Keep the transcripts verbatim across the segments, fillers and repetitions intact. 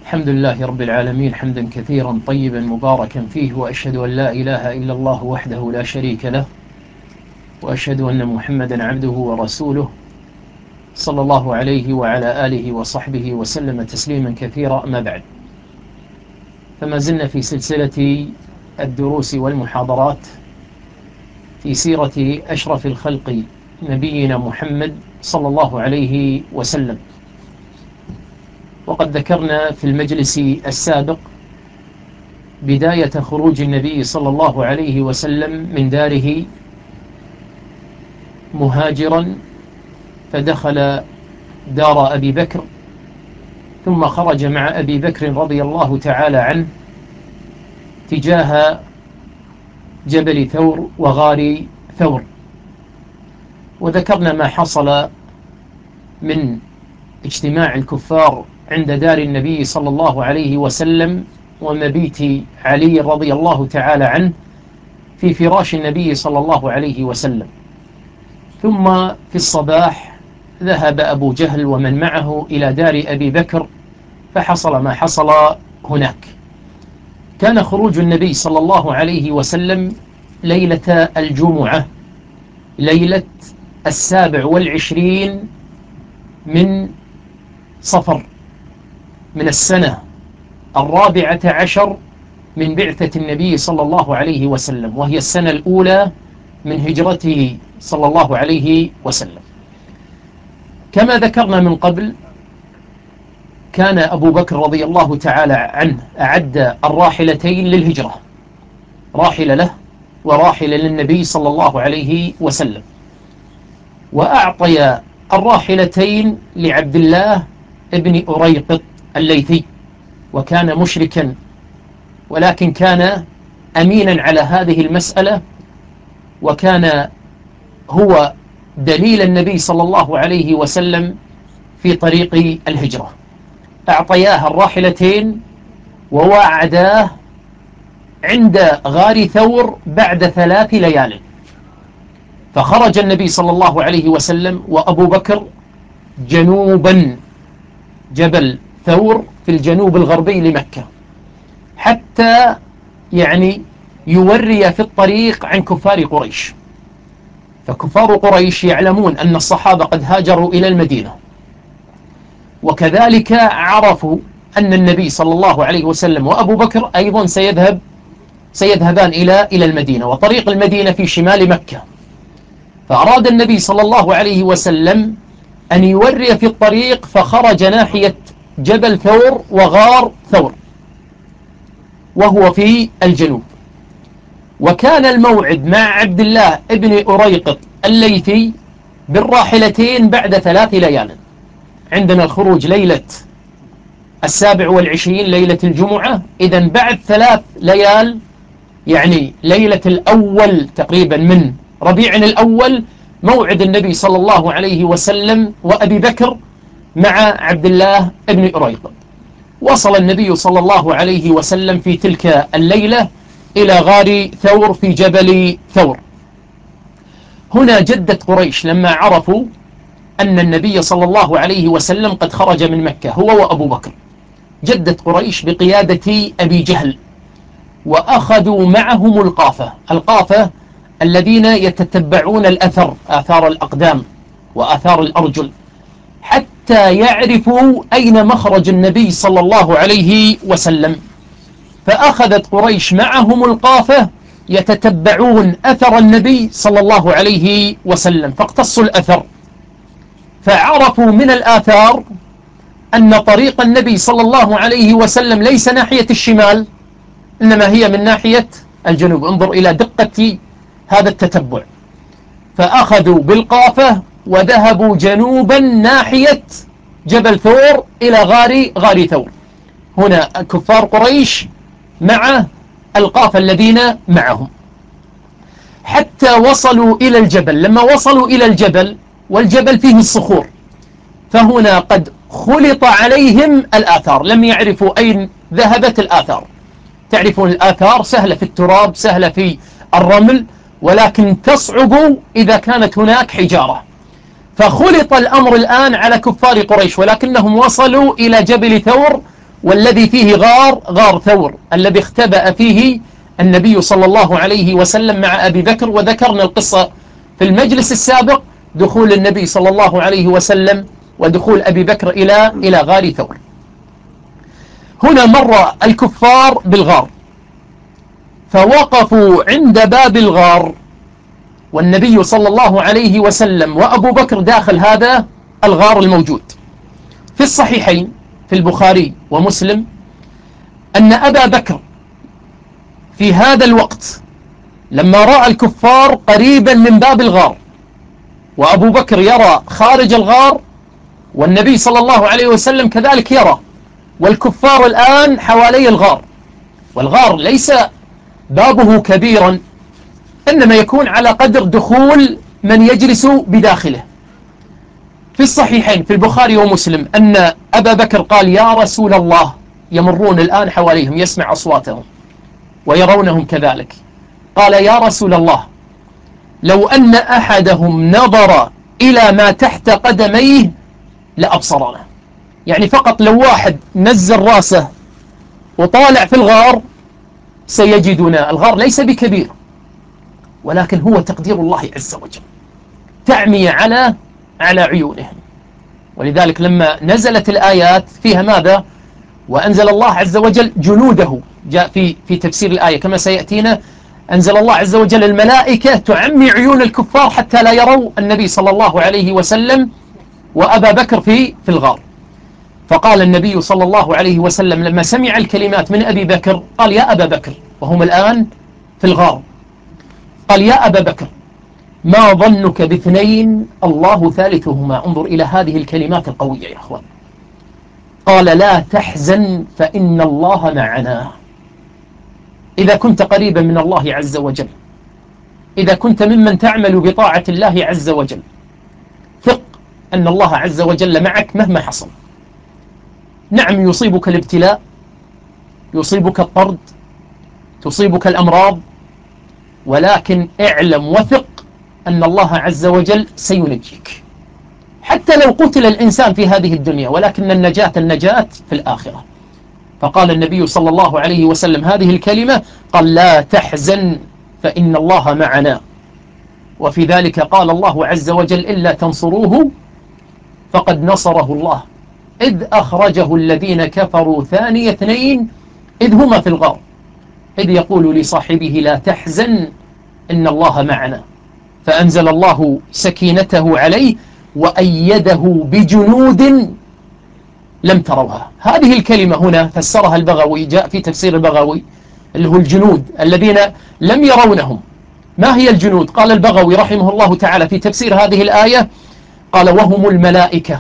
الحمد لله رب العالمين حمدا كثيرا طيبا مباركا فيه، وأشهد أن لا إله إلا الله وحده لا شريك له، وأشهد أن محمدا عبده ورسوله صلى الله عليه وعلى آله وصحبه وسلم تسليما كثيرا. أما بعد، فما زلنا في سلسلة الدروس والمحاضرات في سيرة أشرف الخلق نبينا محمد صلى الله عليه وسلم. وقد ذكرنا في المجلس السابق بداية خروج النبي صلى الله عليه وسلم من داره مهاجرا، فدخل دار أبي بكر، ثم خرج مع أبي بكر رضي الله تعالى عنه تجاه جبل ثور وغار ثور. وذكرنا ما حصل من اجتماع الكفار عند دار النبي صلى الله عليه وسلم، ومبيت علي رضي الله تعالى عنه في فراش النبي صلى الله عليه وسلم. ثم في الصباح ذهب أبو جهل ومن معه إلى دار أبي بكر، فحصل ما حصل هناك. كان خروج النبي صلى الله عليه وسلم ليلة الجمعة، ليلة السابع والعشرين من صفر، من السنة الرابعة عشر من بعثة النبي صلى الله عليه وسلم، وهي السنة الأولى من هجرته صلى الله عليه وسلم. كما ذكرنا من قبل، كان أبو بكر رضي الله تعالى عنه أعد الراحلتين للهجرة، راحلة له وراحلة للنبي صلى الله عليه وسلم، وأعطي الراحلتين لعبد الله ابن أريقط الليثي، وكان مشركا ولكن كان أمينا على هذه المسألة، وكان هو دليل النبي صلى الله عليه وسلم في طريق الهجرة. أعطياه الراحلتين ووعداه عند غار ثور بعد ثلاث ليال. فخرج النبي صلى الله عليه وسلم وأبو بكر جنوبا جبل ثور في الجنوب الغربي لمكة، حتى يعني يوري في الطريق عن كفار قريش. فكفار قريش يعلمون أن الصحابة قد هاجروا إلى المدينة، وكذلك عرفوا أن النبي صلى الله عليه وسلم وأبو بكر أيضا سيذهب سيذهبان إلى إلى المدينة، وطريق المدينة في شمال مكة. فأراد النبي صلى الله عليه وسلم أن يوري في الطريق، فخرج ناحية جبل ثور وغار ثور وهو في الجنوب. وكان الموعد مع عبد الله ابن أريقط الليثي بالراحلتين بعد ثلاث ليال. عندنا الخروج ليلة السابع والعشرين ليلة الجمعة، إذن بعد ثلاث ليال، يعني ليلة الأول تقريبا من ربيع الأول، موعد النبي صلى الله عليه وسلم وأبي بكر مع عبد الله ابن أريقط. وصل النبي صلى الله عليه وسلم في تلك الليلة إلى غار ثور في جبل ثور. هنا جدة قريش لما عرفوا أن النبي صلى الله عليه وسلم قد خرج من مكة هو وأبو بكر، جدة قريش بقيادة أبي جهل، وأخذوا معهم القافة القافة الذين يتتبعون الأثر، آثار الأقدام وآثار الأرجل، حتى يعرفوا أين مخرج النبي صلى الله عليه وسلم. فأخذت قريش معهم القافة يتتبعون أثر النبي صلى الله عليه وسلم، فاقتصوا الأثر، فعرفوا من الآثار أن طريق النبي صلى الله عليه وسلم ليس ناحية الشمال، إنما هي من ناحية الجنوب. انظر إلى دقة هذا التتبع. فأخذوا بالقافة وذهبوا جنوبا ناحية جبل ثور إلى غار غار ثور. هنا كفار قريش مع القافة الذين معهم، حتى وصلوا إلى الجبل. لما وصلوا إلى الجبل، والجبل فيه الصخور، فهنا قد خلط عليهم الآثار، لم يعرفوا أين ذهبت الآثار. تعرفون الآثار سهلة في التراب، سهلة في الرمل، ولكن تصعب إذا كانت هناك حجارة. فخلط الأمر الآن على كفار قريش، ولكنهم وصلوا إلى جبل ثور والذي فيه غار غار ثور الذي اختبأ فيه النبي صلى الله عليه وسلم مع أبي بكر. وذكرنا القصة في المجلس السابق، دخول النبي صلى الله عليه وسلم ودخول أبي بكر إلى إلى غار ثور. هنا مر الكفار بالغار فوقفوا عند باب الغار، والنبي صلى الله عليه وسلم وأبو بكر داخل هذا الغار الموجود. في الصحيحين في البخاري ومسلم أن أبا بكر في هذا الوقت لما رأى الكفار قريبا من باب الغار، وأبو بكر يرى خارج الغار، والنبي صلى الله عليه وسلم كذلك يرى، والكفار الآن حوالي الغار، والغار ليس بابه كبيرا، إنما يكون على قدر دخول من يجلس بداخله. في الصحيحين في البخاري ومسلم أن أبا بكر قال: يا رسول الله، يمرون الآن حواليهم يسمع أصواتهم ويرونهم كذلك، قال: يا رسول الله، لو أن أحدهم نظر إلى ما تحت قدميه لأبصرنا. يعني فقط لو واحد نزل راسه وطالع في الغار سيجدنا. الغار ليس بكبير، ولكن هو تقدير الله عز وجل، تعمي على على عيونهم. ولذلك لما نزلت الآيات فيها ماذا؟ وأنزل الله عز وجل جنوده، جاء في في تفسير الآية كما سيأتينا، أنزل الله عز وجل الملائكة تعمي عيون الكفار حتى لا يروا النبي صلى الله عليه وسلم وأبا بكر في في الغار. فقال النبي صلى الله عليه وسلم لما سمع الكلمات من أبي بكر قال: يا أبا بكر، وهم الآن في الغار، قال: يا أبا بكر، ما ظنك باثنين الله ثالثهما؟ انظر إلى هذه الكلمات القوية يا أخوان. قال: لا تحزن فإن الله معنا. إذا كنت قريبا من الله عز وجل، إذا كنت ممن تعمل بطاعة الله عز وجل، ثق أن الله عز وجل معك مهما حصل. نعم، يصيبك الابتلاء، يصيبك الطرد، تصيبك الأمراض، ولكن اعلم وثق أن الله عز وجل سينجيك، حتى لو قتل الإنسان في هذه الدنيا، ولكن النجاة النجاة في الآخرة. فقال النبي صلى الله عليه وسلم هذه الكلمة، قال: لا تحزن فإن الله معنا. وفي ذلك قال الله عز وجل: إلا تنصروه فقد نصره الله إذ أخرجه الذين كفروا ثاني اثنين إذ هما في الغار إذ يقول لصاحبه لا تحزن إن الله معنا. فأنزل الله سكينته عليه وأيده بجنود لم تروها. هذه الكلمة هنا فسرها البغوي، جاء في تفسير البغوي، اللي هو الجنود الذين لم يرونهم. ما هي الجنود؟ قال البغوي رحمه الله تعالى في تفسير هذه الآية، قال: وهم الملائكة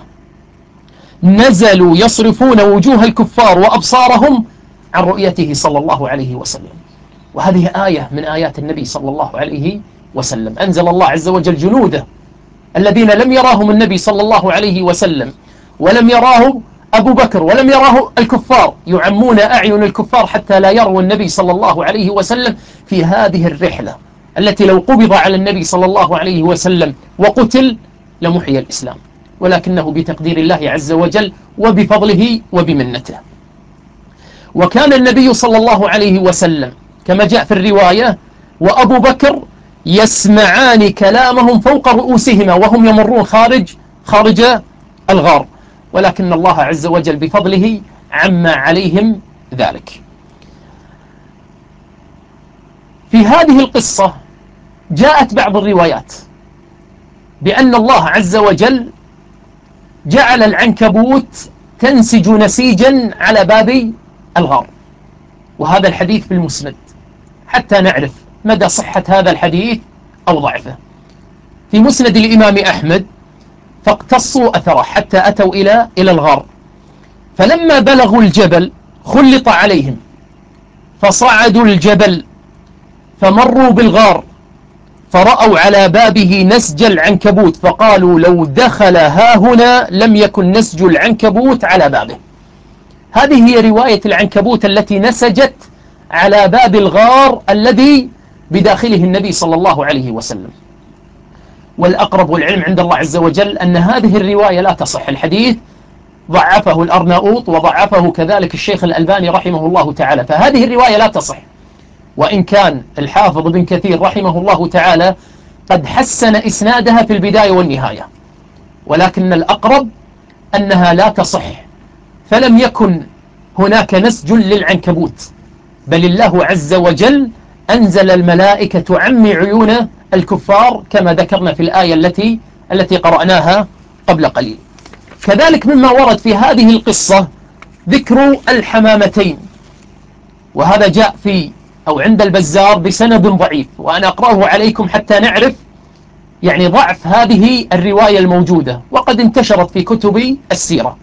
نزلوا يصرفون وجوه الكفار وأبصارهم عن رؤيته صلى الله عليه وسلم. وهذه آية من آيات النبي صلى الله عليه وسلم. أنزل الله عز وجل جنوده الذين لم يراهم النبي صلى الله عليه وسلم، ولم يراه أبو بكر، ولم يراه الكفار، يعمون أعين الكفار حتى لا يروا النبي صلى الله عليه وسلم في هذه الرحلة التي لو قبض على النبي صلى الله عليه وسلم وقتل لمحيي الإسلام، ولكنه بتقدير الله عز وجل وبفضله وبمنته. وكان النبي صلى الله عليه وسلم كما جاء في الرواية وأبو بكر يسمعان كلامهم فوق رؤوسهما وهم يمرون خارج خارج الغار، ولكن الله عز وجل بفضله عم عليهم ذلك. في هذه القصة جاءت بعض الروايات بأن الله عز وجل جعل العنكبوت تنسج نسيجا على باب الغار، وهذا الحديث في المسند، حتى نعرف مدى صحة هذا الحديث أو ضعفه. في مسند الإمام أحمد فاقتصوا أثره حتى أتوا إلى إلى الغار، فلما بلغوا الجبل خلط عليهم فصعدوا الجبل فمروا بالغار فرأوا على بابه نسج العنكبوت، فقالوا لو دخل ها هنا لم يكن نسج العنكبوت على بابه. هذه هي رواية العنكبوت التي نسجت على باب الغار الذي بداخله النبي صلى الله عليه وسلم. والأقرب والعلم عند الله عز وجل أن هذه الرواية لا تصح. الحديث ضعفه الأرناؤوط وضعفه كذلك الشيخ الألباني رحمه الله تعالى، فهذه الرواية لا تصح. وإن كان الحافظ ابن كثير رحمه الله تعالى قد حسن إسنادها في البداية والنهاية، ولكن الأقرب أنها لا تصح، فلم يكن هناك نسج للعنكبوت، بل الله عز وجل أنزل الملائكة تعمي عيون الكفار كما ذكرنا في الآية التي التي قرأناها قبل قليل. كذلك مما ورد في هذه القصة ذكر الحمامتين، وهذا جاء في أو عند البزار بسند ضعيف، وأنا أقرأه عليكم حتى نعرف يعني ضعف هذه الرواية الموجودة، وقد انتشرت في كتب السيرة.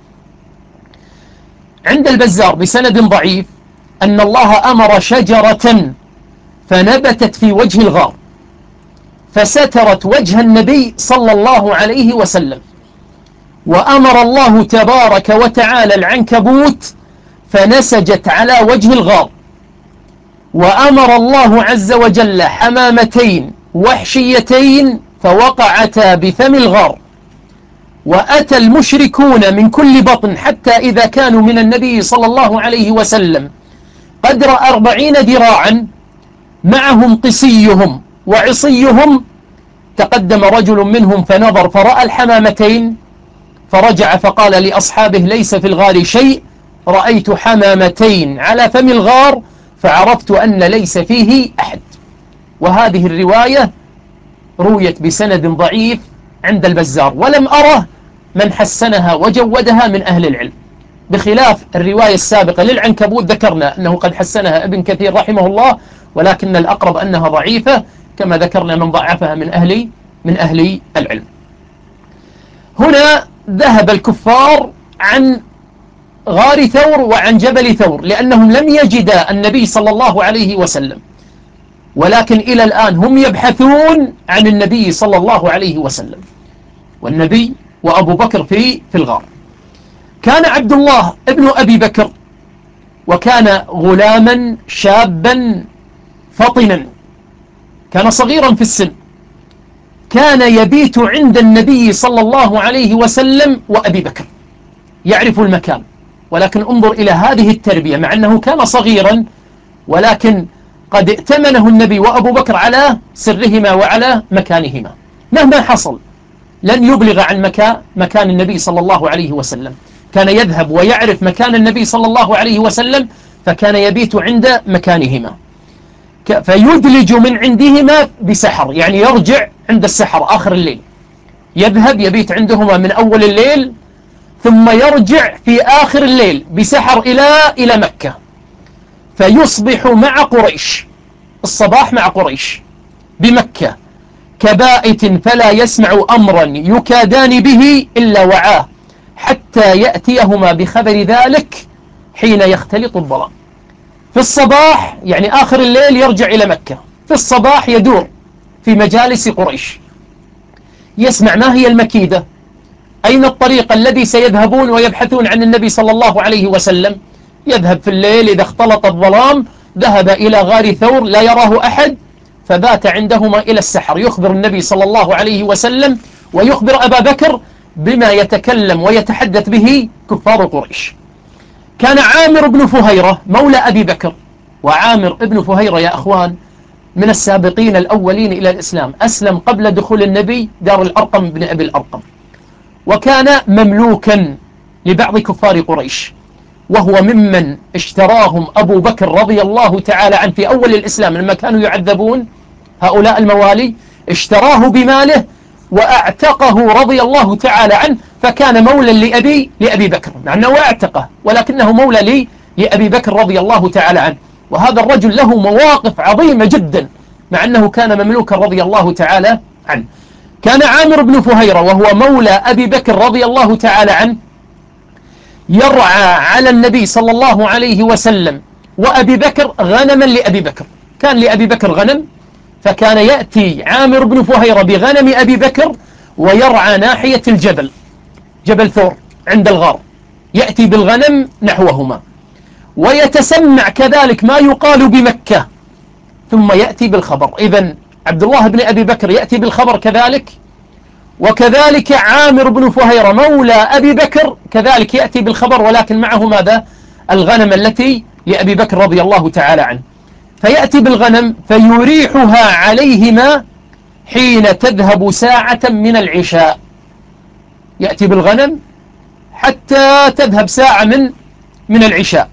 عند البزار بسند ضعيف أن الله أمر شجرة فنبتت في وجه الغار فسترت وجه النبي صلى الله عليه وسلم، وأمر الله تبارك وتعالى العنكبوت فنسجت على وجه الغار، وأمر الله عز وجل حمامتين وحشيتين فوقعتا بفم الغار، وأتى المشركون من كل بطن حتى إذا كانوا من النبي صلى الله عليه وسلم قدر أربعين ذراعا معهم قسيهم وعصيهم، تقدم رجل منهم فنظر فرأى الحمامتين فرجع فقال لأصحابه ليس في الغار شيء، رأيت حمامتين على فم الغار فعرفت أن ليس فيه أحد. وهذه الرواية رويت بسند ضعيف عند البزار، ولم أره من حسنها وجودها من أهل العلم، بخلاف الرواية السابقة للعنكبوت ذكرنا أنه قد حسنها ابن كثير رحمه الله، ولكن الأقرب أنها ضعيفة كما ذكرنا من ضعفها من أهل من أهل العلم. هنا ذهب الكفار عن غار ثور وعن جبل ثور لأنهم لم يجدا النبي صلى الله عليه وسلم، ولكن إلى الآن هم يبحثون عن النبي صلى الله عليه وسلم، والنبي وأبو بكر في في الغار. كان عبد الله ابن أبي بكر وكان غلاما شابا فطنا، كان صغيرا في السن، كان يبيت عند النبي صلى الله عليه وسلم وأبي بكر، يعرف المكان. ولكن انظر إلى هذه التربية، مع أنه كان صغيرا ولكن قد ائتمنه النبي وأبو بكر على سرهما وعلى مكانهما، مهما حصل لن يبلغ عن مكان مكان النبي صلى الله عليه وسلم، كان يذهب ويعرف مكان النبي صلى الله عليه وسلم، فكان يبيت عند مكانهما، فيدلج من عندهما بسحر، يعني يرجع عند السحر آخر الليل، يذهب يبيت عندهما من أول الليل ثم يرجع في آخر الليل بسحر إلى إلى مكة، فيصبح مع قريش، الصباح مع قريش بمكة كبائت فلا يسمع أمرا يكادان به إلا وعاه حتى يأتيهما بخبر ذلك حين يختلط الظلام. في الصباح يعني آخر الليل يرجع إلى مكة، في الصباح يدور في مجالس قريش يسمع ما هي المكيدة، أين الطريق الذي سيذهبون ويبحثون عن النبي صلى الله عليه وسلم. يذهب في الليل إذا اختلط الظلام ذهب إلى غار ثور لا يراه أحد فبات عندهما إلى السحر، يخبر النبي صلى الله عليه وسلم ويخبر أبا بكر بما يتكلم ويتحدث به كفار قريش. كان عامر بن فهيرة مولى أبي بكر، وعامر بن فهيرة يا أخوان من السابقين الأولين إلى الإسلام، أسلم قبل دخول النبي دار الأرقم بن أبي الأرقم، وكان مملوكا لبعض كفار قريش، وهو ممن اشتراهم أبو بكر رضي الله تعالى عنه في أول الإسلام لما كانوا يعذبون هؤلاء الموالي، اشتراه بماله وأعتقه رضي الله تعالى عنه، فكان مولا لأبي لأبي بكر، مع أنه أعتقه ولكنه مولى لي لأبي بكر رضي الله تعالى عنه. وهذا الرجل له مواقف عظيمة جدا مع أنه كان مملوكا رضي الله تعالى عنه. كان عامر بن فهيرة وهو مولى أبي بكر رضي الله تعالى عنه يرعى على النبي صلى الله عليه وسلم وأبي بكر غنما لأبي بكر، كان لأبي بكر غنم، فكان يأتي عامر بن فهيرة بغنم أبي بكر ويرعى ناحية الجبل، جبل ثور عند الغار، يأتي بالغنم نحوهما ويتسمع كذلك ما يقال بمكة ثم يأتي بالخبر. إذن عبد الله بن أبي بكر يأتي بالخبر كذلك، وكذلك عامر بن فهيرة مولى أبي بكر كذلك يأتي بالخبر، ولكن معه ماذا؟ الغنم التي لأبي بكر رضي الله تعالى عنه، فيأتي بالغنم فيريحها عليهما حين تذهب ساعة من العشاء، يأتي بالغنم حتى تذهب ساعة من من العشاء.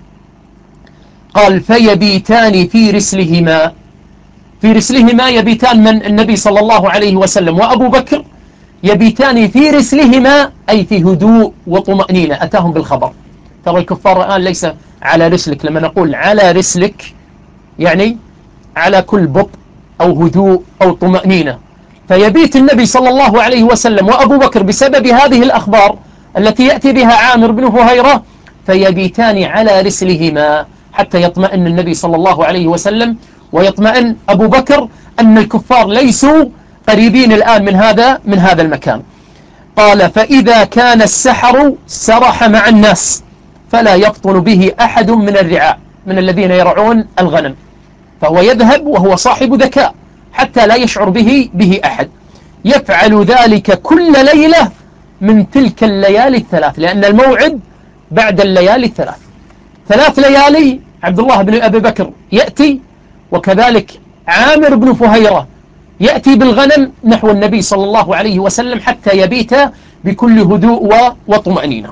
قال فيبيتان في رسلهما، في رسلهما يبيتان من؟ النبي صلى الله عليه وسلم وأبو بكر يبيتان في رسلهما أي في هدوء وطمأنينة. أتاهم بالخبر، ترى الكفار الآن ليس على رسلك، لما نقول على رسلك يعني على كل بطء أو هدوء أو طمأنينة. فيبيت النبي صلى الله عليه وسلم وأبو بكر بسبب هذه الأخبار التي يأتي بها عامر بن فهيرة، فيبيتان على رسلهما حتى يطمئن النبي صلى الله عليه وسلم ويطمئن أبو بكر أن الكفار ليسوا قريبين الآن من هذا من هذا المكان. قال فإذا كان السحر سرح مع الناس فلا يفطن به أحد من الرعاء، من الذين يرعون الغنم، فهو يذهب وهو صاحب ذكاء حتى لا يشعر به به أحد. يفعل ذلك كل ليلة من تلك الليالي الثلاث، لأن الموعد بعد الليالي الثلاث، ثلاث ليالي عبد الله بن أبي بكر يأتي، وكذلك عامر بن فهيرة يأتي بالغنم نحو النبي صلى الله عليه وسلم حتى يبيت بكل هدوء وطمأنينة.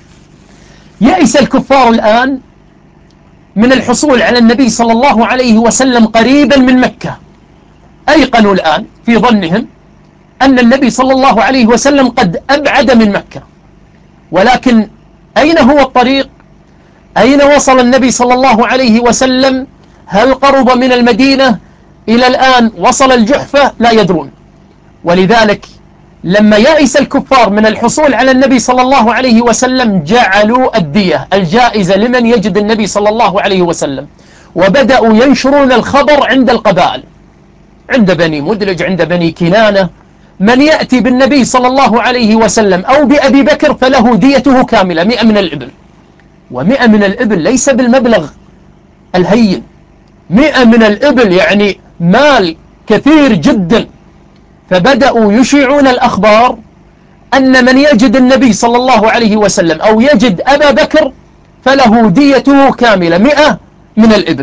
يئس الكفار الآن من الحصول على النبي صلى الله عليه وسلم قريبا من مكة، أيقنوا الآن في ظنهم أن النبي صلى الله عليه وسلم قد أبعد من مكة، ولكن أين هو الطريق؟ أين وصل النبي صلى الله عليه وسلم؟ هل قرب من المدينة؟ إلى الآن وصل الجحفة؟ لا يدرون. ولذلك لما يأس الكفار من الحصول على النبي صلى الله عليه وسلم جعلوا الدية الجائزة لمن يجد النبي صلى الله عليه وسلم، وبدأوا ينشرون الخبر عند القبائل، عند بني مدلج، عند بني كنانة، من يأتي بالنبي صلى الله عليه وسلم أو بأبي بكر فله ديته كاملة، مئة من الإبل. ومئة من الإبل ليس بالمبلغ الهين، مئة من الإبل يعني مال كثير جدا. فبدأوا يشيعون الأخبار أن من يجد النبي صلى الله عليه وسلم أو يجد أبا بكر فله ديته كاملة، مئة من الإبل.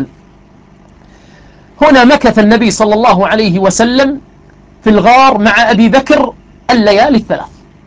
هنا مكث النبي صلى الله عليه وسلم في الغار مع أبي بكر الليالي الثلاث.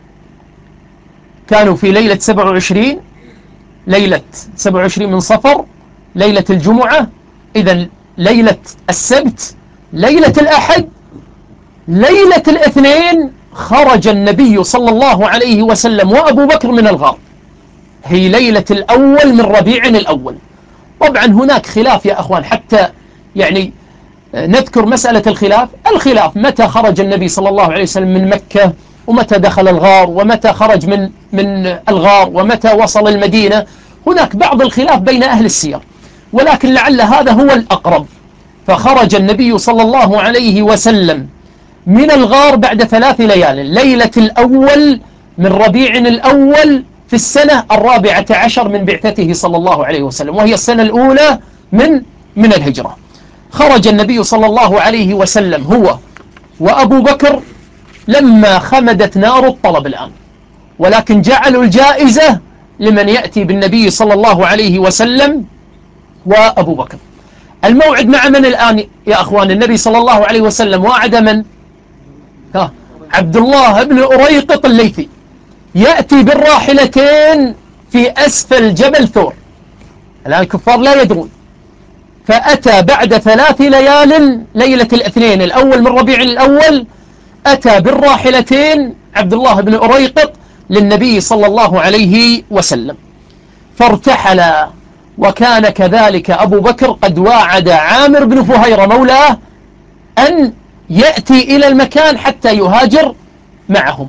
كانوا في ليلة سبع وعشرين، ليلة سبع وعشرين من صفر، ليلة الجمعة، إذن ليلة السبت، ليلة الأحد، ليلة الاثنين خرج النبي صلى الله عليه وسلم وأبو بكر من الغار، هي ليلة الأول من ربيع الأول. طبعا هناك خلاف يا أخوان، حتى يعني نذكر مسألة الخلاف. الخلاف متى خرج النبي صلى الله عليه وسلم من مكة، ومتى دخل الغار، ومتى خرج من من الغار، ومتى وصل المدينة. هناك بعض الخلاف بين أهل السير، ولكن لعل هذا هو الأقرب. فخرج النبي صلى الله عليه وسلم من الغار بعد ثلاث ليال، ليلة الأول من ربيع الأول في السنة الرابعة عشر من بعثته صلى الله عليه وسلم، وهي السنة الأولى من من الهجرة. خرج النبي صلى الله عليه وسلم هو وأبو بكر لما خمدت نار الطلب الآن، ولكن جعلوا الجائزة لمن يأتي بالنبي صلى الله عليه وسلم وأبو بكر. الموعد مع من الآن يا أخوان؟ النبي صلى الله عليه وسلم وعد من؟ ها، عبد الله بن أريقط الليثي، يأتي بالراحلتين في أسفل جبل ثور. الآن الكفار لا يدرون. فأتى بعد ثلاث ليال ليلة الاثنين الأول من ربيع الأول، أتى بالراحلتين عبد الله بن أريقط للنبي صلى الله عليه وسلم، فارتحل. وكان كذلك أبو بكر قد واعد عامر بن فهيرة مولاه أن يأتي إلى المكان حتى يهاجر معهم،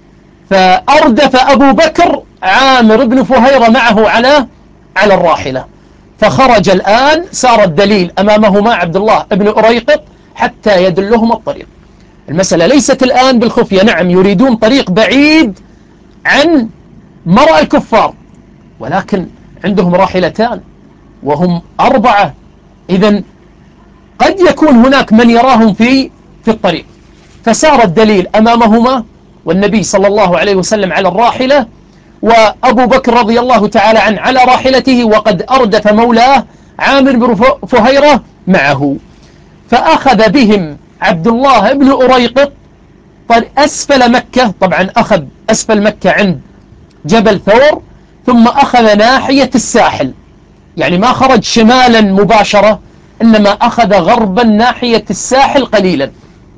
فأردف أبو بكر عامر بن فهيرة معه على على الراحلة. فخرج الآن، سار الدليل أمامهما عبد الله بن أريقط حتى يدلهم الطريق. المسألة ليست الآن بالخفية، نعم يريدون طريق بعيد عن مرأى الكفار، ولكن عندهم راحلتان وهم أربعة، إذن قد يكون هناك من يراهم في في الطريق. فسار الدليل أمامهما والنبي صلى الله عليه وسلم على الراحلة، وأبو بكر رضي الله تعالى عنه على راحلته، وقد أردف مولاه عامر بن فهيرة معه. فأخذ بهم عبد الله بن أريقط أسفل مكة، طبعا أخذ أسفل مكة عند جبل ثور، ثم أخذ ناحية الساحل، يعني ما خرج شمالا مباشرة، إنما أخذ غربا ناحية الساحل قليلا.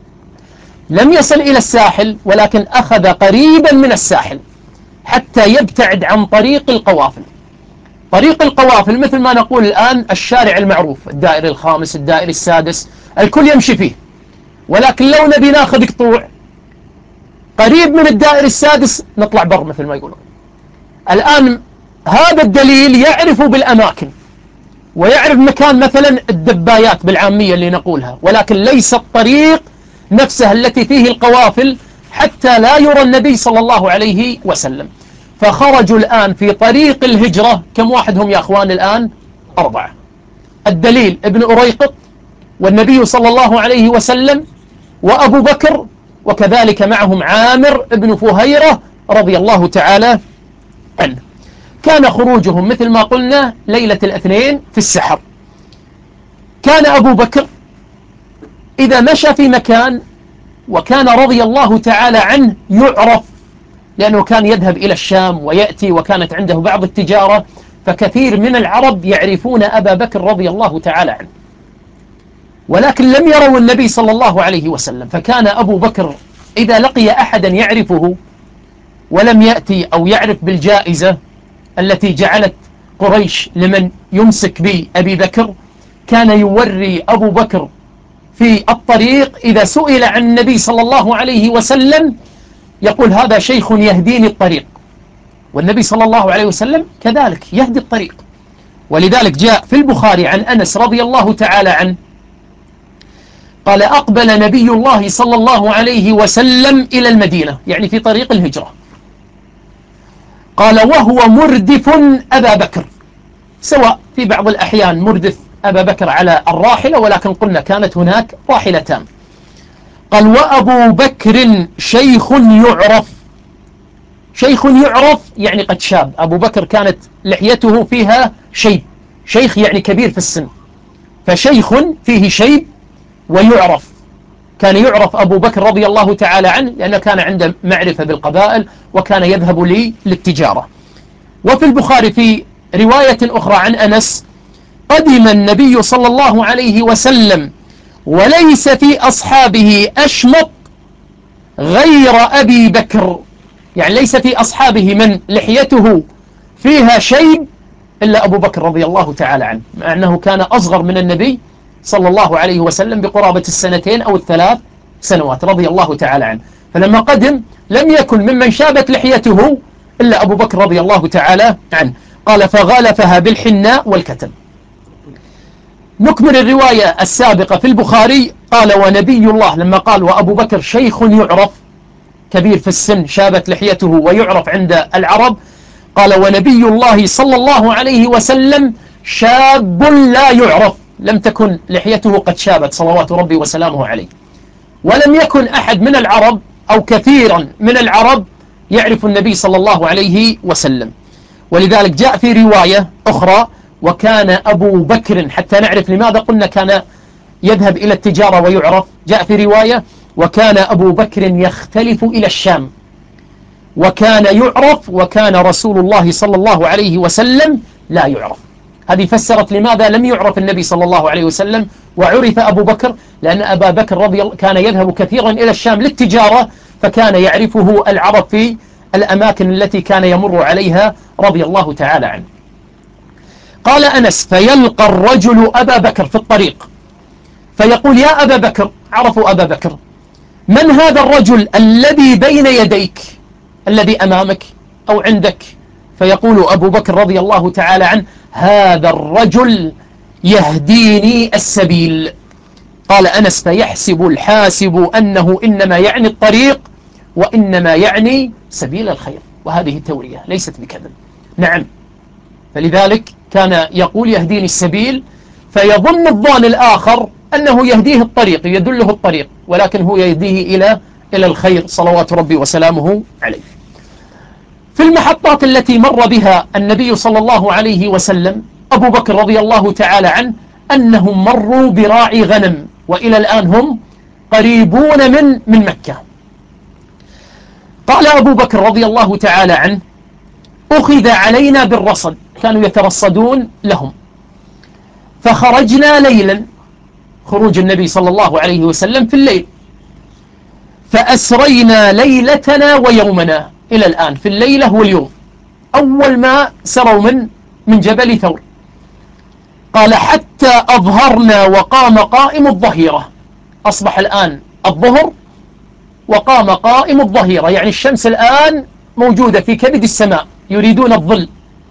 لم يصل إلى الساحل، ولكن أخذ قريبا من الساحل حتى يبتعد عن طريق القوافل. طريق القوافل مثل ما نقول الآن الشارع المعروف، الدائري الخامس، الدائري السادس، الكل يمشي فيه. ولكن لو نبي ناخذ قطوع قريب من الدائري السادس نطلع بر مثل ما يقولون. الآن هذا الدليل يعرف بالأماكن، ويعرف مكان مثلا الدبايات بالعامية اللي نقولها، ولكن ليس الطريق نفسه التي فيه القوافل، حتى لا يرى النبي صلى الله عليه وسلم. فخرجوا الآن في طريق الهجرة. كم واحد هم يا أخوان الآن؟ أربعة. الدليل ابن أريقط، والنبي صلى الله عليه وسلم، وأبو بكر، وكذلك معهم عامر ابن فهيرة رضي الله تعالى عنه. كان خروجهم مثل ما قلنا ليلة الاثنين في السحر. كان أبو بكر إذا مشى في مكان، وكان رضي الله تعالى عنه يعرف، لأنه كان يذهب إلى الشام ويأتي، وكانت عنده بعض التجارة، فكثير من العرب يعرفون أبا بكر رضي الله تعالى عنه، ولكن لم يروا النبي صلى الله عليه وسلم. فكان أبو بكر إذا لقي أحدا يعرفه ولم يأتي أو يعرف بالجائزة التي جعلت قريش لمن يمسك بأبي بكر، كان يوري أبو بكر في الطريق إذا سئل عن النبي صلى الله عليه وسلم يقول هذا شيخ يهديني الطريق، والنبي صلى الله عليه وسلم كذلك يهدي الطريق. ولذلك جاء في البخاري عن أنس رضي الله تعالى عنه قال أقبل نبي الله صلى الله عليه وسلم إلى المدينة، يعني في طريق الهجرة، قال وهو مردف أبا بكر، سواء في بعض الأحيان مردف أبا بكر على الراحلة، ولكن قلنا كانت هناك راحلتان. قال وأبو بكر شيخ يعرف. شيخ يعرف يعني قد شاب. أبو بكر كانت لحيته فيها شيب، شيخ يعني كبير في السن، فشيخ فيه شيب ويعرف. كان يعرف أبو بكر رضي الله تعالى عنه لأنه كان عنده معرفة بالقبائل، وكان يذهب لي للتجارة. وفي البخاري في رواية أخرى عن أنس قدم النبي صلى الله عليه وسلم وليس في أصحابه أشمط غير أبي بكر، يعني ليس في أصحابه من لحيته فيها شيب إلا أبو بكر رضي الله تعالى عنه، مع أنه كان أصغر من النبي صلى الله عليه وسلم بقرابة السنتين أو الثلاث سنوات رضي الله تعالى عنه. فلما قدم لم يكن ممن شابت لحيته إلا أبو بكر رضي الله تعالى عنه. قال فغالفها بالحناء والكتم. نكمل الرواية السابقة في البخاري. قال ونبي الله، لما قال وأبو بكر شيخ يعرف كبير في السن شابت لحيته ويعرف عند العرب، قال ونبي الله صلى الله عليه وسلم شاب لا يعرف، لم تكن لحيته قد شابت صلوات ربي وسلامه عليه. ولم يكن أحد من العرب أو كثيرا من العرب يعرف النبي صلى الله عليه وسلم. ولذلك جاء في رواية أخرى وكان أبو بكر، حتى نعرف لماذا قلنا كان يذهب إلى التجارة ويعرف، جاء في رواية وكان أبو بكر يختلف إلى الشام وكان يعرف، وكان رسول الله صلى الله عليه وسلم لا يعرف. هذه فسرت لماذا لم يعرف النبي صلى الله عليه وسلم وعرف أبو بكر، لأن أبا بكر رضي الله كان يذهب كثيرا إلى الشام للتجارة، فكان يعرفه العرب في الأماكن التي كان يمر عليها رضي الله تعالى عنه. قال أنس فيلقى الرجل أبا بكر في الطريق فيقول يا أبا بكر، عرفوا أبا بكر، من هذا الرجل الذي بين يديك، الذي أمامك أو عندك؟ فيقول أبو بكر رضي الله تعالى عنه هذا الرجل يهديني السبيل. قال أنس فيحسب الحاسب أنه إنما يعني الطريق وإنما يعني سبيل الخير، وهذه تورية ليست بكذب. نعم، فلذلك كان يقول يهديني السبيل، فيظن الظان الآخر أنه يهديه الطريق، يدله الطريق، ولكن هو يهديه إلى إلى الخير صلوات ربي وسلامه عليه. في المحطات التي مر بها النبي صلى الله عليه وسلم أبو بكر رضي الله تعالى عنه أنهم مروا براعي غنم، وإلى الآن هم قريبون من من مكة. قال أبو بكر رضي الله تعالى عنه: أخذ علينا بالرصد، كانوا يترصدون لهم، فخرجنا ليلا، خروج النبي صلى الله عليه وسلم في الليل، فأسرينا ليلتنا ويومنا، إلى الآن في الليلة واليوم، أول ما سروا من من جبل ثور. قال: حتى أظهرنا وقام قائم الظهيرة، أصبح الآن الظهر وقام قائم الظهيرة، يعني الشمس الآن موجودة في كبد السماء، يريدون الظل.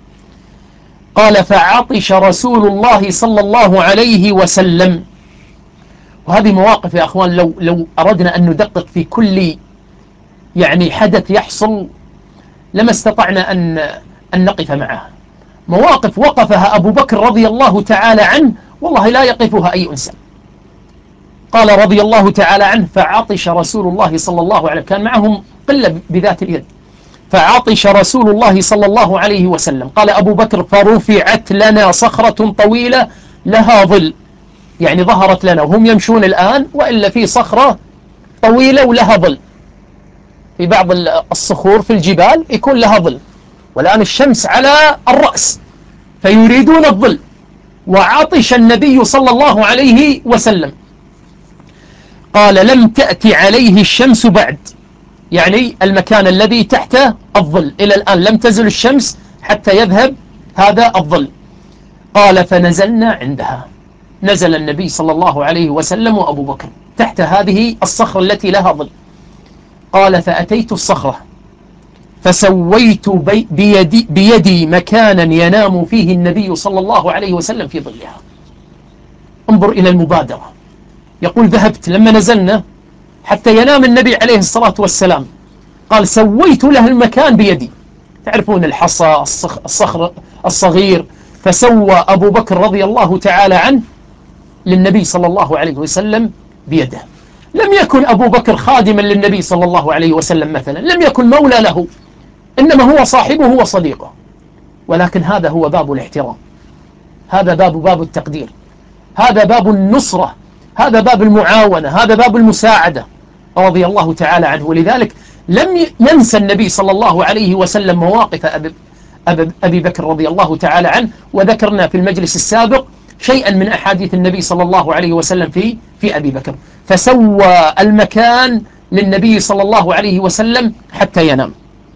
قال: فعطش رسول الله صلى الله عليه وسلم. وهذه مواقف يا أخوان لو, لو أردنا أن ندقق في كل يعني حدث يحصل لما استطعنا أن, أن نقف معه. مواقف وقفها أبو بكر رضي الله تعالى عنه والله لا يقفها أي إنسان. قال رضي الله تعالى عنه: فعطش رسول الله صلى الله عليه وسلم، كان معهم قلة بذات اليد، فعطش رسول الله صلى الله عليه وسلم. قال أبو بكر: فرفعت لنا صخرة طويلة لها ظل، يعني ظهرت لنا وهم يمشون الآن، وإلا في صخرة طويلة ولها ظل. في بعض الصخور في الجبال يكون لها ظل، والآن الشمس على الرأس فيريدون الظل. وعطش النبي صلى الله عليه وسلم. قال: لم تأتي عليه الشمس بعد، يعني المكان الذي تحت الظل إلى الآن لم تزل الشمس حتى يذهب هذا الظل. قال: فنزلنا عندها، نزل النبي صلى الله عليه وسلم وأبو بكر تحت هذه الصخرة التي لها ظل. قال: فأتيت الصخرة فسويت بيدي, بيدي مكانا ينام فيه النبي صلى الله عليه وسلم في ظلها. انظر إلى المبادرة. يقول: ذهبت لما نزلنا حتى ينام النبي عليه الصلاة والسلام، قال: سويت له المكان بيدي. تعرفون الحصى الصخر الصغير، فسوى أبو بكر رضي الله تعالى عنه للنبي صلى الله عليه وسلم بيده. لم يكن أبو بكر خادما للنبي صلى الله عليه وسلم مثلا، لم يكن مولى له، إنما هو صاحبه وصديقه. ولكن هذا هو باب الاحترام، هذا باب باب التقدير، هذا باب النصرة، هذا باب المعاونة، هذا باب المساعدة رضي الله تعالى عنه. ولذلك لم ينسى النبي صلى الله عليه وسلم مواقف أبي, أبي بكر رضي الله تعالى عنه. وذكرنا في المجلس السابق شيئا من أحاديث النبي صلى الله عليه وسلم في في أبي بكر. فسوى المكان للنبي صلى الله عليه وسلم حتى ينام.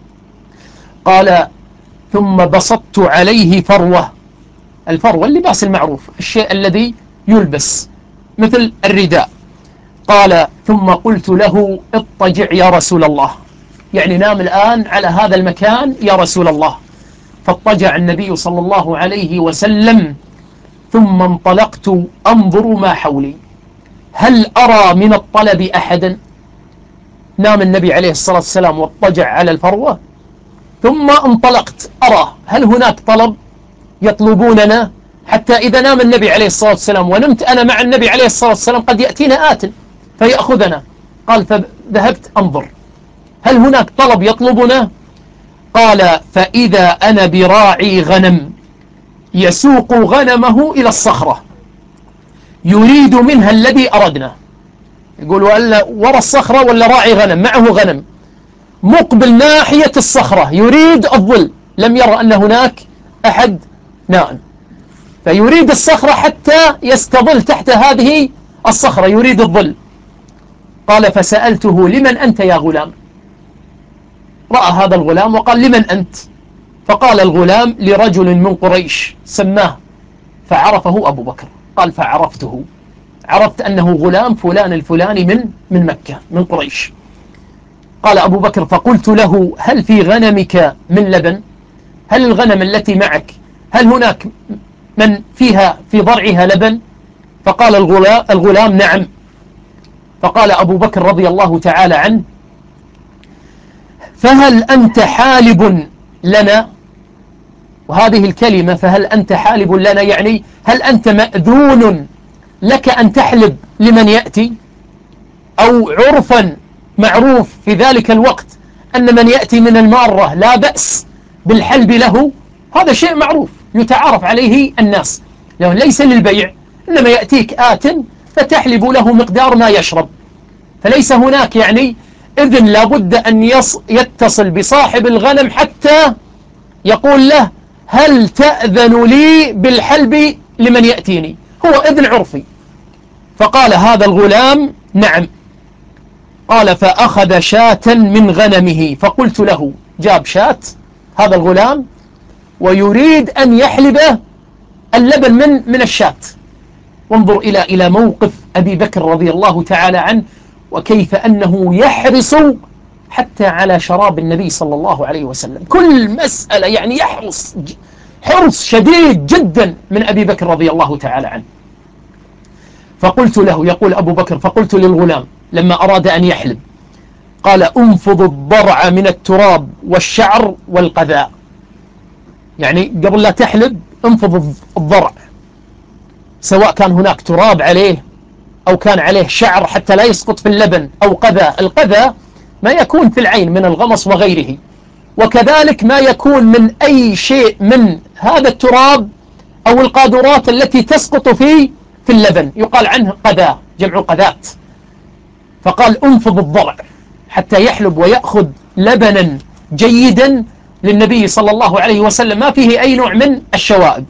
قال: ثم بسطت عليه فروة. الفروة اللباس المعروف، الشيء الذي يلبس مثل الرداء. قال: ثم قلت له: اضطجع يا رسول الله، يعني نام الآن على هذا المكان يا رسول الله. فاضطجع النبي صلى الله عليه وسلم. ثم انطلقت أنظر ما حولي، هل أرى من الطلب أحدا؟ نام النبي عليه الصلاة والسلام واضطجع على الفروة، ثم انطلقت أرى هل هناك طلب يطلبوننا، حتى إذا نام النبي عليه الصلاة والسلام ونمت أنا مع النبي عليه الصلاة والسلام قد يأتينا آت فيأخذنا. قال: فذهبت أنظر هل هناك طلب يطلبنا. قال: فإذا أنا براعي غنم يسوق غنمه إلى الصخرة يريد منها الذي أردنا. يقول: ولا وراء الصخرة ولا راعي غنم معه غنم مقبل ناحية الصخرة يريد الظل، لم يرى أن هناك أحد نائم، فيريد الصخرة حتى يستظل تحت هذه الصخرة، يريد الظل. قال: فسألته: لمن أنت يا غلام؟ رأى هذا الغلام وقال: لمن أنت؟ فقال الغلام: لرجل من قريش، سماه فعرفه أبو بكر. قال: فعرفته، عرفت أنه غلام فلان الفلاني من من مكة من قريش. قال أبو بكر: فقلت له: هل في غنمك من لبن؟ هل الغنم التي معك هل هناك من فيها في ضرعها لبن؟ فقال الغلام: نعم. فقال أبو بكر رضي الله تعالى عنه: فهل أنت حالب لنا؟ وهذه الكلمة فهل أنت حالب لنا يعني هل أنت مأذون لك أن تحلب لمن يأتي، أو عرفا معروف في ذلك الوقت أن من يأتي من المارة لا بأس بالحلب له، هذا شيء معروف يتعارف عليه الناس، لأنه ليس للبيع، إنما يأتيك آت فتحلب له مقدار ما يشرب، فليس هناك يعني إذن لابد أن يتصل بصاحب الغنم حتى يقول له هل تأذن لي بالحلب لمن يأتيني، هو إذن عرفي. فقال هذا الغلام نعم. قال فأخذ شاة من غنمه، فقلت له، جاب شاة هذا الغلام ويريد أن يحلب اللبن من من الشاة. وانظر إلى إلى موقف أبي بكر رضي الله تعالى عنه، وكيف أنه يحرص حتى على شراب النبي صلى الله عليه وسلم، كل مسألة يعني يحرص حرص شديد جدا من أبي بكر رضي الله تعالى عنه. فقلت له، يقول أبو بكر، فقلت للغلام لما أراد أن يحلب، قال انفض الضرع من التراب والشعر والقذاء، يعني قبل لا تحلب انفض الضرع، سواء كان هناك تراب عليه أو كان عليه شعر حتى لا يسقط في اللبن، أو قذاء. القذاء ما يكون في العين من الغمص وغيره، وكذلك ما يكون من أي شيء من هذا التراب أو القاذورات التي تسقط في في اللبن، يقال عنه قذاء، جمع قذات. فقال انفض الضرع حتى يحلب ويأخذ لبنا جيدا للنبي صلى الله عليه وسلم ما فيه أي نوع من الشوائب.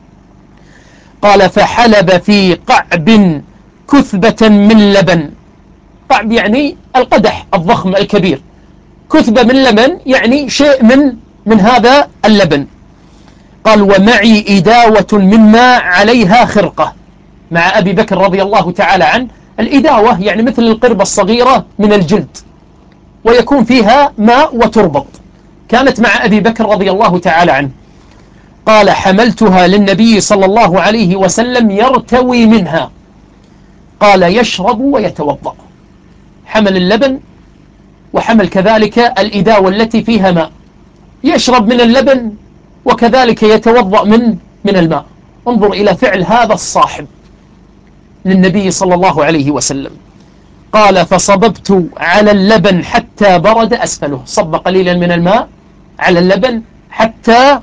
قال فحلب في قعب كثبة من لبن، قعب يعني القدح الضخم الكبير، كثبة من لبن يعني شيء من من هذا اللبن. قال ومعي إداوة من ماء عليها خرقة، مع أبي بكر رضي الله تعالى عنه الإداوة يعني مثل القربة الصغيرة من الجلد ويكون فيها ماء وتربط، كانت مع أبي بكر رضي الله تعالى عنه. قال حملتها للنبي صلى الله عليه وسلم يرتوي منها، قال يشرب ويتوضأ، حمل اللبن وحمل كذلك الإداوة التي فيها ماء، يشرب من اللبن وكذلك يتوضأ من من الماء. انظر إلى فعل هذا الصاحب للنبي صلى الله عليه وسلم. قال فصببت على اللبن حتى برد أسفله، صب قليلا من الماء على اللبن حتى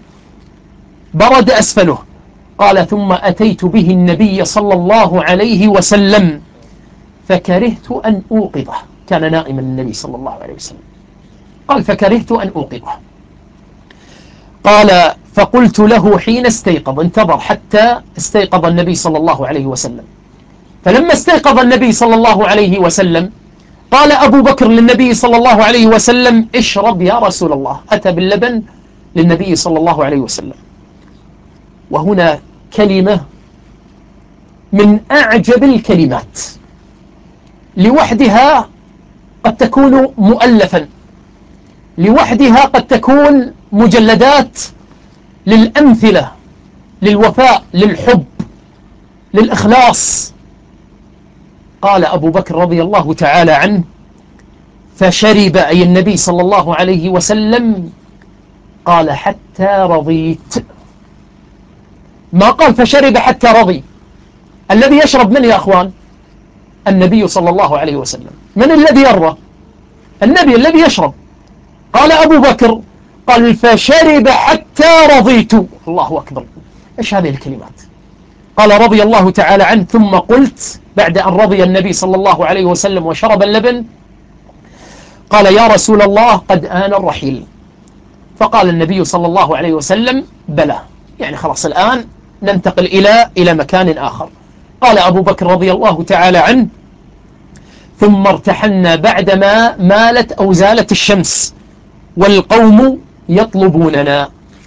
برد أسفله. قال ثم أتيت به النبي صلى الله عليه وسلم فكرهت أن أوقظه، كان نائما النبي صلى الله عليه وسلم، قال فكرهت أن أوقظه. قال فقلت له حين استيقظ، انتظر حتى استيقظ النبي صلى الله عليه وسلم، فلما استيقظ النبي صلى الله عليه وسلم قال أبو بكر للنبي صلى الله عليه وسلم اشرب يا رسول الله، أتى باللبن للنبي صلى الله عليه وسلم. وهنا كلمة من أعجب الكلمات، لوحدها قد تكون مؤلفا، لوحدها قد تكون مجلدات للأمثلة، للوفاء، للحب، للإخلاص. قال أبو بكر رضي الله تعالى عنه فشرب، أي النبي صلى الله عليه وسلم، قال حتى رضيت، ما قال فشرب حتى رضي. الذي يشرب من يا أخوان؟ النبي صلى الله عليه وسلم. من الذي يرضى؟ النبي الذي يشرب. قال أبو بكر قال فشرب حتى رضيت، الله أكبر، إيش هذه الكلمات؟ قال رضي الله تعالى عنه ثم قلت بعد أن رضي النبي صلى الله عليه وسلم وشرب اللبن، قال يا رسول الله قد آن الرحيل. فقال النبي صلى الله عليه وسلم بلى، يعني خلاص الآن ننتقل إلى إلى مكان آخر. قال أبو بكر رضي الله تعالى عنه ثم ارتحلنا بعدما مالت أو زالت الشمس والقوم يطلبوننا.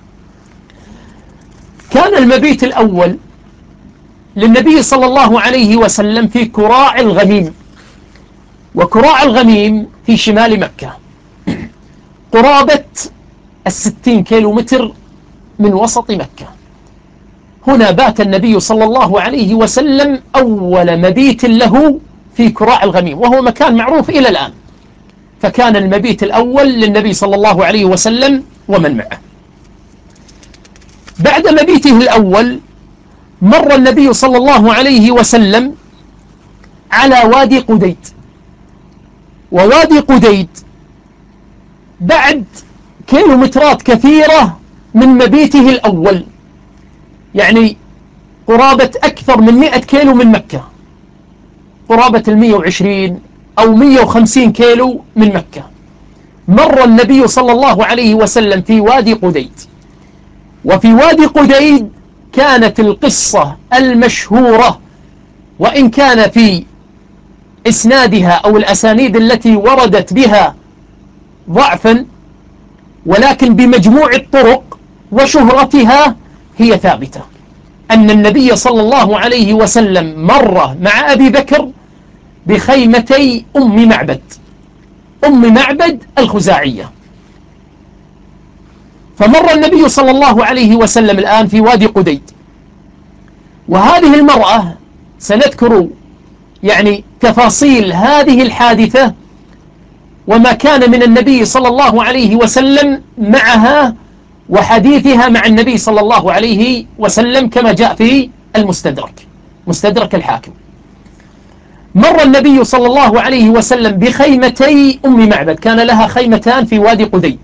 كان المبيت الأول للنبي صلى الله عليه وسلم في كراع الغميم، وكراع الغميم في شمال مكة قرابة الستين كيلو متر من وسط مكة. هنا بات النبي صلى الله عليه وسلم أول مبيت له في كراع الغميم، وهو مكان معروف إلى الآن. فكان المبيت الأول للنبي صلى الله عليه وسلم ومن معه. بعد مبيته الأول مر النبي صلى الله عليه وسلم على وادي قديد، ووادي قديد بعد كيلومترات كثيرة من مبيته الأول، يعني قرابة أكثر من مئة كيلو من مكة، قرابة المئة وعشرين أو مئة وخمسين كيلو من مكة. مر النبي صلى الله عليه وسلم في وادي قديد. وفي وادي قديد كانت القصة المشهورة، وإن كان في إسنادها أو الأسانيد التي وردت بها ضعفا، ولكن بمجموع الطرق وشهرتها هي ثابتة، أن النبي صلى الله عليه وسلم مر مع أبي بكر بخيمتي أم معبد، أم معبد الخزاعية. فمر النبي صلى الله عليه وسلم الآن في وادي قديد، وهذه المرأة سنذكر يعني تفاصيل هذه الحادثة وما كان من النبي صلى الله عليه وسلم معها وحديثها مع النبي صلى الله عليه وسلم كما جاء في المستدرك، مستدرك الحاكم. مر النبي صلى الله عليه وسلم بخيمتي أم معبد، كان لها خيمتان في وادي قديد،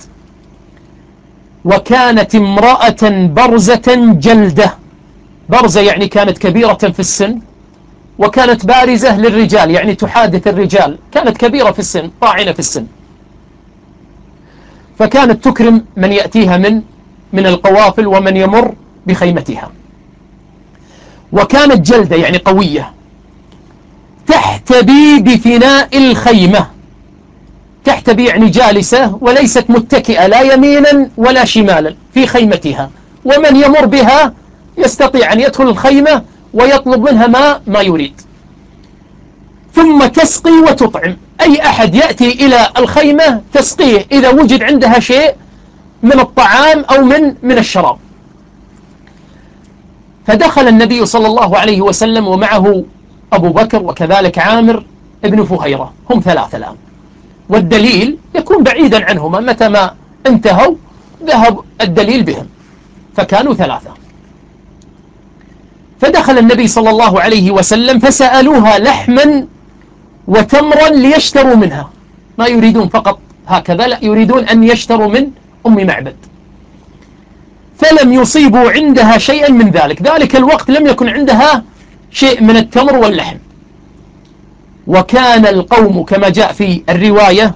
وكانت امرأة برزة جلدة. برزة يعني كانت كبيرة في السن، وكانت بارزة للرجال يعني تحادث الرجال، كانت كبيرة في السن طاعنة في السن، فكانت تكرم من يأتيها من من القوافل ومن يمر بخيمتها. وكانت جلدة يعني قوية، تحتبي بفناء الخيمة، تحتبي يعني جالسة وليست متكئة لا يمينا ولا شمالا في خيمتها، ومن يمر بها يستطيع أن يدخل الخيمة ويطلب منها ما ما يريد، ثم تسقي وتطعم أي أحد يأتي إلى الخيمة تسقيه إذا وجد عندها شيء من الطعام أو من من الشراب. فدخل النبي صلى الله عليه وسلم ومعه أبو بكر وكذلك عامر ابن فهيرة، هم ثلاثة الآن، والدليل يكون بعيدا عنهما، متى ما انتهوا ذهب الدليل بهم، فكانوا ثلاثة. فدخل النبي صلى الله عليه وسلم فسألوها لحما وتمرا ليشتروا منها، ما يريدون فقط هكذا، لا يريدون أن يشتروا من أم معبد. فلم يصيبوا عندها شيئا من ذلك، ذلك الوقت لم يكن عندها شيء من التمر واللحم. وكان القوم كما جاء في الرواية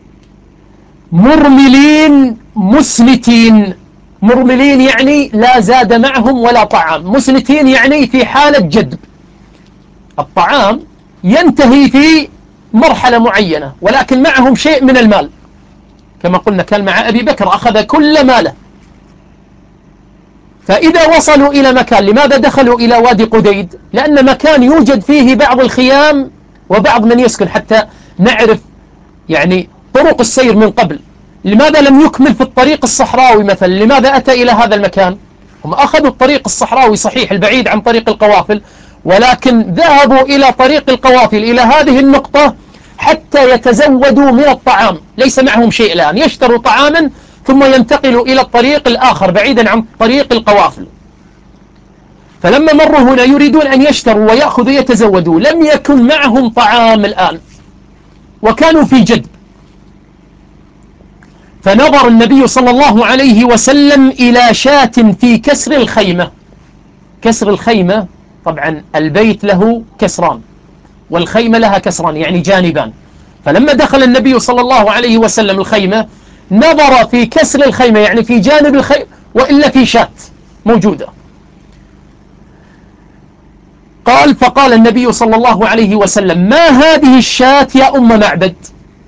مرملين مسنتين. مرملين يعني لا زاد معهم ولا طعام، مسنتين يعني في حالة جدب، الطعام ينتهي في مرحلة معينة ولكن معهم شيء من المال، كما قلنا كان مع أبي بكر أخذ كل ماله. فإذا وصلوا إلى مكان، لماذا دخلوا إلى وادي قديد؟ لأن مكان يوجد فيه بعض الخيام وبعض من يسكن، حتى نعرف يعني طرق السير من قبل. لماذا لم يكمل في الطريق الصحراوي مثلا؟ لماذا أتى إلى هذا المكان؟ هم أخذوا الطريق الصحراوي صحيح البعيد عن طريق القوافل، ولكن ذهبوا إلى طريق القوافل إلى هذه النقطة حتى يتزودوا من الطعام، ليس معهم شيء الآن، يشتروا طعاما ثم ينتقلوا إلى الطريق الآخر بعيدا عن طريق القوافل. فلما مروا هنا يريدون أن يشتروا ويأخذوا يتزودوا، لم يكن معهم طعام الآن وكانوا في جدب. فنظر النبي صلى الله عليه وسلم إلى شاة في كسر الخيمة. كسر الخيمة طبعا البيت له كسران والخيمة لها كسران يعني جانبان، فلما دخل النبي صلى الله عليه وسلم الخيمة نظر في كسر الخيمة يعني في جانب الخيمة، وإلا في شاة موجودة. قال فقال النبي صلى الله عليه وسلم ما هذه الشاة يا أم معبد؟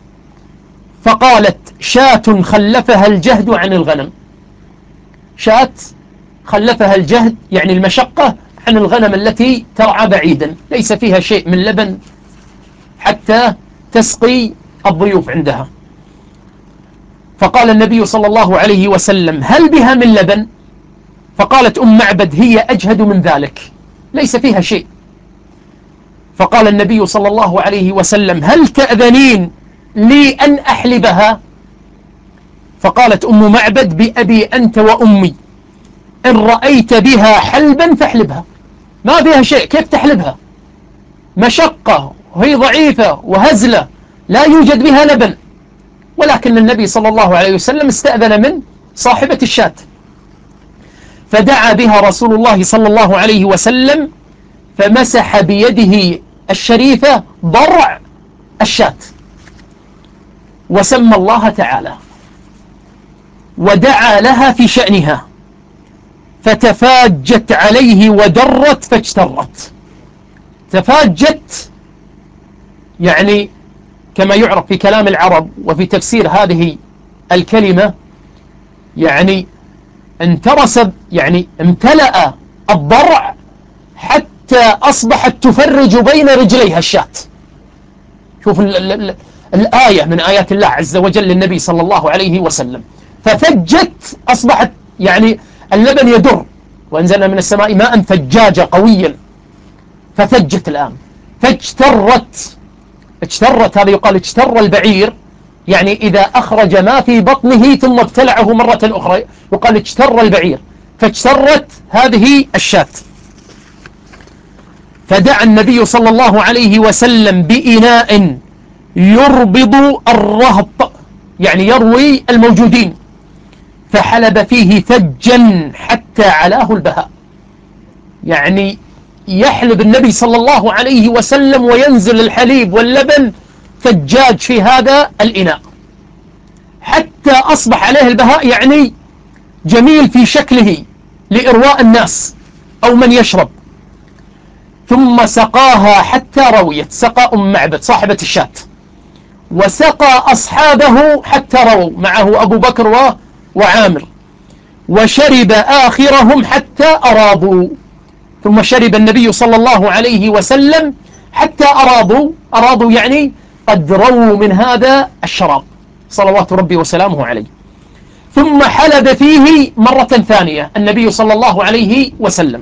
فقالت شاة خلفها الجهد عن الغنم. شاة خلفها الجهد يعني المشقة عن الغنم التي ترعى بعيدا، ليس فيها شيء من لبن حتى تسقي الضيوف عندها. فقال النبي صلى الله عليه وسلم هل بها من لبن؟ فقالت أم معبد هي أجهد من ذلك، ليس فيها شيء. فقال النبي صلى الله عليه وسلم هل تأذنين لي أن أحلبها؟ فقالت أم معبد بأبي أنت وأمي إن رأيت بها حلبا فاحلبها، ما فيها شيء، كيف تحلبها؟ مشقة وهي ضعيفة وهزلة، لا يوجد بها لبن، ولكن النبي صلى الله عليه وسلم استأذن من صاحبة الشاة، فدعا بها رسول الله صلى الله عليه وسلم، فمسح بيده الشريفة ضرع الشاة، وسمى الله تعالى، ودعا لها في شأنها، فتفاجت عليه ودرت فاجترت. تفاجت يعني كما يعرف في كلام العرب وفي تفسير هذه الكلمة، يعني انترس، يعني امتلأ الضرع حتى أصبحت تفرج بين رجليها الشاة. شوف ال ال ال الآية من آيات الله عز وجل للنبي صلى الله عليه وسلم. ففجت، أصبحت يعني اللبن يدر، وأنزلنا من السماء ماء ثجاجا قويا، فثجت الآن، فاجترت. اجترت هذا يقال اجتر البعير، يعني إذا أخرج ما في بطنه ثم ابتلعه مرة أخرى يقال اجتر البعير، فاجترت هذه الشاة. فدعا النبي صلى الله عليه وسلم بإناء يربض الرهط، يعني يروي الموجودين، فحلب فيه ثجا حتى علاه البهاء، يعني يحلب النبي صلى الله عليه وسلم وينزل الحليب واللبن ثجاج في هذا الإناء حتى أصبح عليه البهاء، يعني جميل في شكله لإرواء الناس أو من يشرب. ثم سقاها حتى رويت، سقى أم معبد صاحبة الشاة، وسقى أصحابه حتى رووا، معه أبو بكر وعامر، وشرب آخرهم حتى أرابوا. ثم شرب النبي صلى الله عليه وسلم حتى أرابوا، أرابوا يعني قد رووا من هذا الشراب صلوات ربي وسلامه عليه. ثم حلب فيه مرة ثانية النبي صلى الله عليه وسلم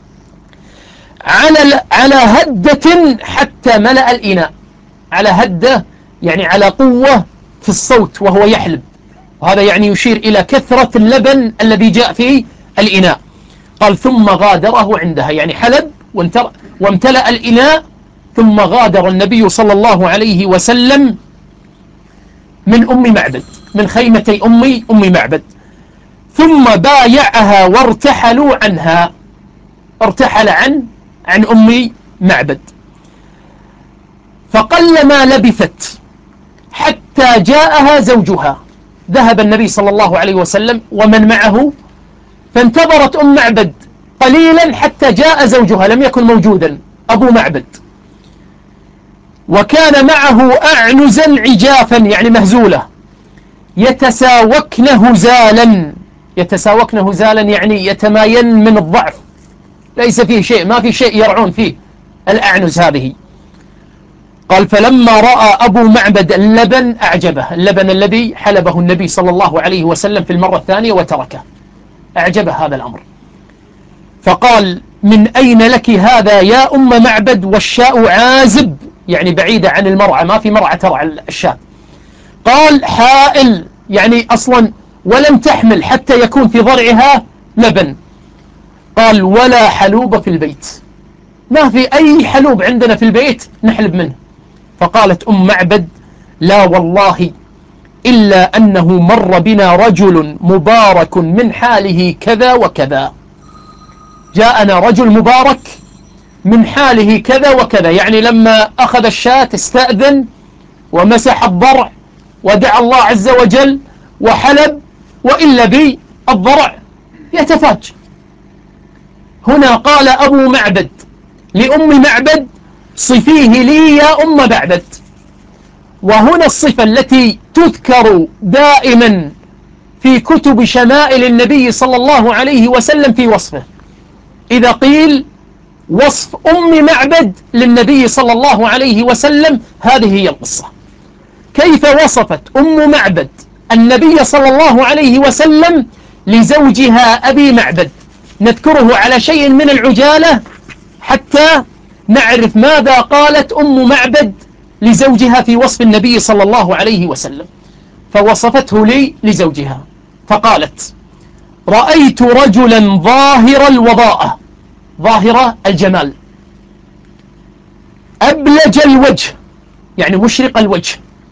على على هدة حتى ملأ الإناء، على هدة يعني على قوة في الصوت وهو يحلب، وهذا يعني يشير إلى كثرة اللبن الذي جاء في الإناء. قال ثم غادره عندها، يعني حلب وامتلأ الإناء، ثم غادر النبي صلى الله عليه وسلم من أم معبد، من خيمتي أم أم معبد، ثم بايعها وارتحلوا عنها، ارتحل عن عن أم معبد. فقلما لبثت حتى جاءها زوجها، ذهب النبي صلى الله عليه وسلم ومن معه، فانتظرت أم معبد قليلا حتى جاء زوجها، لم يكن موجودا أبو معبد، وكان معه أعنزا عجافا يعني مهزولة، يتساوكن هزالا، يتساوكن هزالا يعني يتماين من الضعف، ليس فيه شيء، ما في شيء يرعون فيه الأعنز هذه. قال فلما رأى أبو معبد اللبن أعجبه، اللبن الذي حلبه النبي صلى الله عليه وسلم في المرة الثانية وتركه، أعجبه هذا الأمر، فقال من أين لك هذا يا أم معبد والشاء عازب، يعني بعيدة عن المرعى، ما في مرعى ترعى الشاة. قال حائل، يعني أصلا ولم تحمل حتى يكون في ضرعها لبن. قال ولا حلوب في البيت، ما في أي حلوب عندنا في البيت نحلب منه. فقالت أم معبد لا والله إلا أنه مر بنا رجل مبارك من حاله كذا وكذا، جاءنا رجل مبارك من حاله كذا وكذا، يعني لما أخذ الشاة استأذن ومسح الضرع ودعا الله عز وجل وحلب، وإلا بي الضرع يتفاج. هنا قال أبو معبد لأم معبد صفيه لي يا أم معبد، وهنا الصفة التي تذكر دائما في كتب شمائل النبي صلى الله عليه وسلم في وصفه، إذا قيل وصف أم معبد للنبي صلى الله عليه وسلم هذه هي القصة، كيف وصفت أم معبد النبي صلى الله عليه وسلم لزوجها أبي معبد. نذكره على شيء من العجالة حتى نعرف ماذا قالت أم معبد لزوجها في وصف النبي صلى الله عليه وسلم. فوصفته لي لزوجها فقالت رأيت رجلا ظاهر الوضاءة، ظاهر الجمال، أبلج الوجه يعني مشرق الوجه،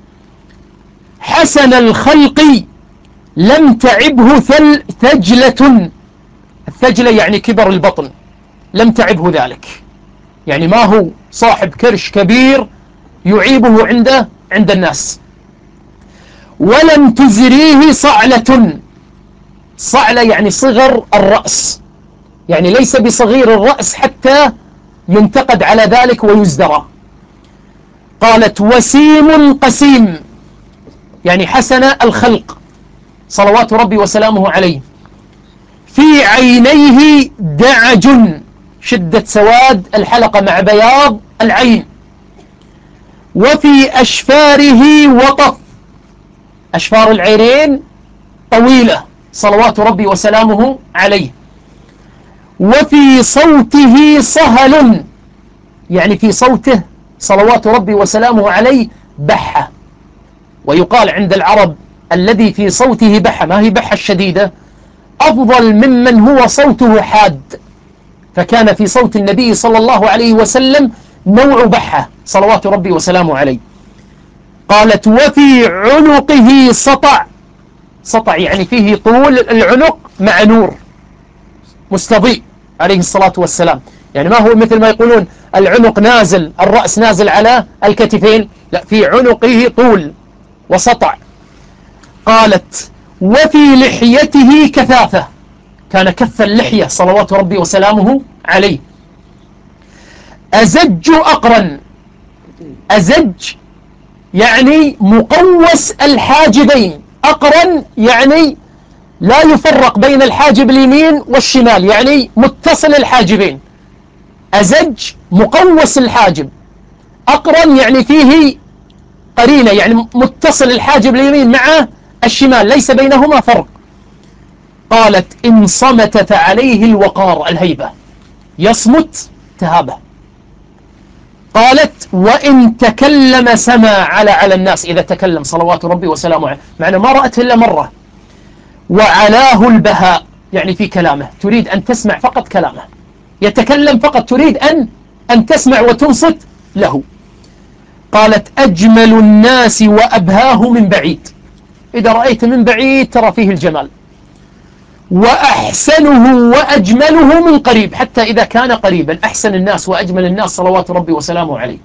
حسن الخلق لم تعبه ثل ثجلة. الثجلة يعني كبر البطن، لم تعبه ذلك، يعني ما هو صاحب كرش كبير يعيبه عند عند الناس. ولم تزريه صعلة. صعلة يعني صغر الرأس، يعني ليس بصغير الرأس حتى ينتقد على ذلك ويزدرى. قالت وسيم قسيم، يعني حسن الخلق صلوات ربي وسلامه عليه. في عينيه دعج، شدة سواد الحلقة مع بياض العين. وفي أشفاره وطف، أشفار العينين طويلة صلوات ربي وسلامه عليه. وفي صوته صهل، يعني في صوته صلوات ربي وسلامه عليه بحة. ويقال عند العرب الذي في صوته بحة، ما هي بحة الشديدة، أفضل ممن هو صوته حاد. فكان في صوت النبي صلى الله عليه وسلم نوع بحة صلوات ربي وسلامه عليه. قالت وفي عنقه سطع. سطع يعني فيه طول العنق مع نور مستضيء عليه الصلاة والسلام، يعني ما هو مثل ما يقولون العنق نازل، الرأس نازل على الكتفين، لا، في عنقه طول وسطع. قالت وفي لحيته كثافة، كان كث اللحية صلوات ربي وسلامه عليه. أزج أقرن. أزج يعني مقوس الحاجبين، أقرن يعني لا يفرق بين الحاجب اليمين والشمال، يعني متصل الحاجبين. أزج مقوس الحاجب، أقرن يعني فيه قرينة، يعني متصل الحاجب اليمين مع الشمال، ليس بينهما فرق. قالت إن صمت فعليه الوقار، الهيبة، يصمت تهابه. قالت وإن تكلم سمع على على الناس، إذا تكلم صلوات ربي وسلامه عليه، معنى ما رأته إلا مرة. وعلاه البهاء، يعني في كلامه تريد أن تسمع فقط كلامه، يتكلم فقط تريد أن أن تسمع وتنصت له. قالت أجمل الناس وأبهاه من بعيد، إذا رأيت من بعيد ترى فيه الجمال. وأحسنه وأجمله من قريب، حتى إذا كان قريبا أحسن الناس وأجمل الناس صلوات ربي وسلامه عليه.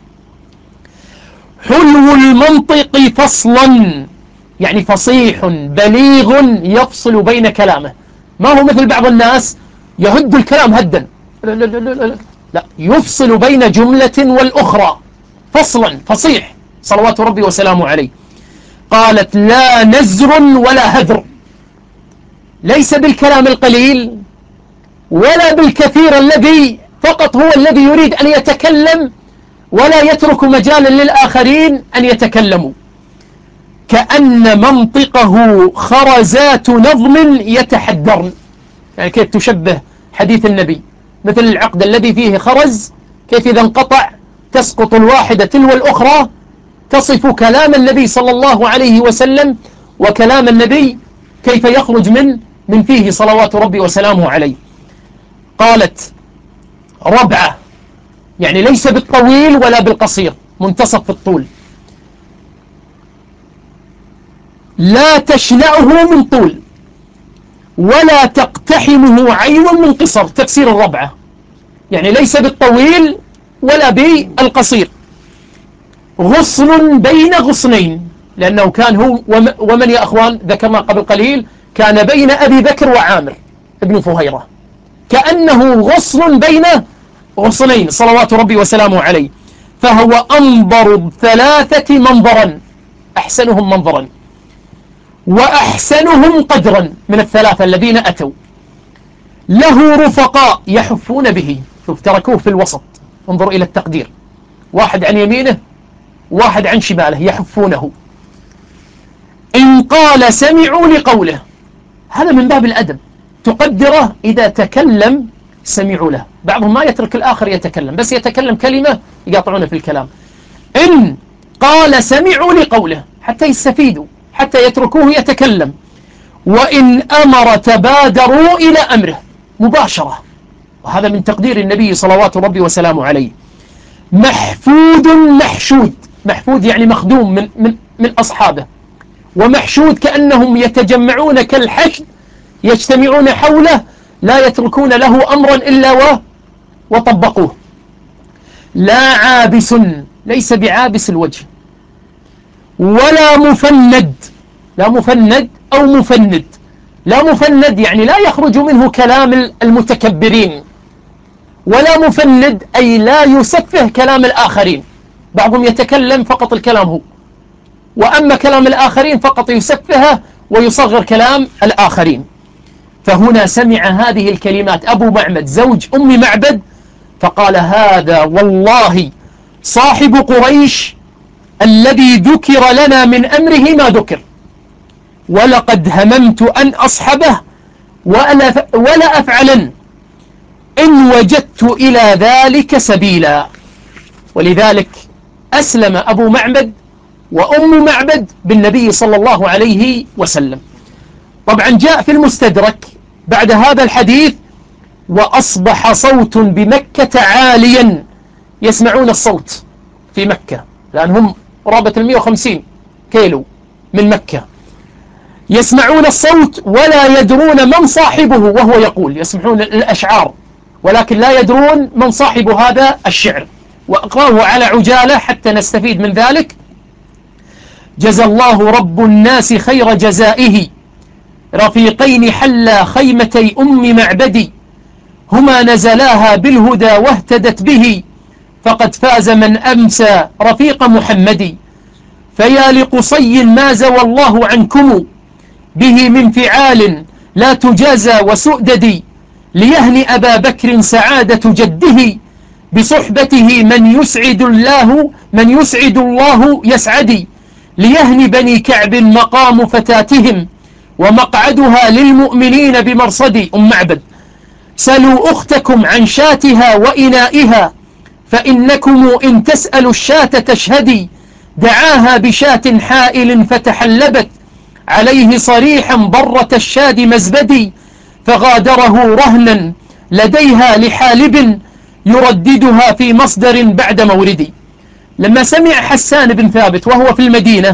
حلو المنطق فصلا، يعني فصيح بليغ يفصل بين كلامه، ما هو مثل بعض الناس يهد الكلام هدا، لا, لا, لا, لا, لا يفصل بين جملة والأخرى فصلا، فصيح صلوات ربي وسلامه عليه. قالت لا نزر ولا هدر، ليس بالكلام القليل ولا بالكثير الذي فقط هو الذي يريد أن يتكلم ولا يترك مجالا للآخرين أن يتكلموا. كأن منطقه خرزات نظم يتحدرن، يعني كيف تشبه حديث النبي مثل العقد الذي فيه خرز، كيف إذا انقطع تسقط الواحدة تلو الأخرى، تصف كلام النبي صلى الله عليه وسلم وكلام النبي كيف يخرج من من فيه صلوات ربي وسلامه عليه. قالت ربعة، يعني ليس بالطويل ولا بالقصير، منتصف في الطول. لا تشنعه من طول ولا تقتحمه عين من قصر، تفسير الربعة، يعني ليس بالطويل ولا بالقصير. غصن بين غصنين، لأنه كان هو ومن يا أخوان ذكرنا قبل قليل كان بين أبي بكر وعامر ابن فهيرة، كأنه غصن بين غصنين صلوات ربي وسلامه عليه. فهو أنظر الثلاثة منظرا، أحسنهم منظرا وأحسنهم قدرا من الثلاثة الذين أتوا. له رفقاء يحفون به، شوف تركوه في الوسط، انظر إلى التقدير، واحد عن يمينه واحد عن شماله يحفونه. إن قال سمعوا لقوله، هذا من باب الأدب، تقدره إذا تكلم سمعوا له، بعضهم ما يترك الآخر يتكلم، بس يتكلم كلمة يقاطعونه في الكلام. إن قال سمعوا لقوله، حتى يستفيدوا، حتى يتركوه يتكلم. وإن أمر تبادروا إلى أمره مباشرة، وهذا من تقدير النبي صلوات ربي وسلامه عليه. محفود محشود، محفود يعني مخدوم من, من, من أصحابه، ومحشود كأنهم يتجمعون كالحشد يجتمعون حوله لا يتركون له أمرا إلا و وطبقوه. لا عابس، ليس بعابس الوجه، ولا مفند، لا مفند أو مفند. لا مفند يعني لا يخرج منه كلام المتكبرين، ولا مفند أي لا يسفه كلام الآخرين. بعضهم يتكلم فقط الكلام هو، وأما كلام الآخرين فقط يسفهه ويصغر كلام الآخرين. فهنا سمع هذه الكلمات أبو معبد زوج أم معبد فقال: هذا والله صاحب قريش الذي ذكر لنا من أمره ما ذكر، ولقد هممت أن أصحبه ولا, ولا أفعلن إن وجدت إلى ذلك سبيلا. ولذلك أسلم أبو معبد وأم معبد بالنبي صلى الله عليه وسلم. طبعا جاء في المستدرك بعد هذا الحديث: وأصبح صوت بمكة عاليا، يسمعون الصوت في مكة لأنهم قرابة المئة وخمسين كيلو من مكة، يسمعون الصوت ولا يدرون من صاحبه وهو يقول، يسمعون الأشعار ولكن لا يدرون من صاحب هذا الشعر. وأقرأه على عجالة حتى نستفيد من ذلك. جزى الله رب الناس خير جزائه، رفيقين حلا خيمتي أم معبدي، هما نزلاها بالهدى واهتدت به، فقد فاز من أمسى رفيق محمد. فيا لقصي ما زوى الله عنكم به من فعال لا تجازى وسؤدد، ليهنئ أبا بكر سعادة جده، بصحبته من يسعد الله من يسعد الله يسعدي، ليهني بني كعب مقام فتاتهم، ومقعدها للمؤمنين بمرصد. أم معبد: سلوا أختكم عن شاتها وإنائها، فإنكم إن تسألوا الشاة تشهدي، دعاها بشاة حائل فتحلبت عليه صريحا ضرة الشاد مزبدي، فغادره رهنا لديها لحالب يرددها في مصدر بعد موردي. لما سمع حسان بن ثابت وهو في المدينة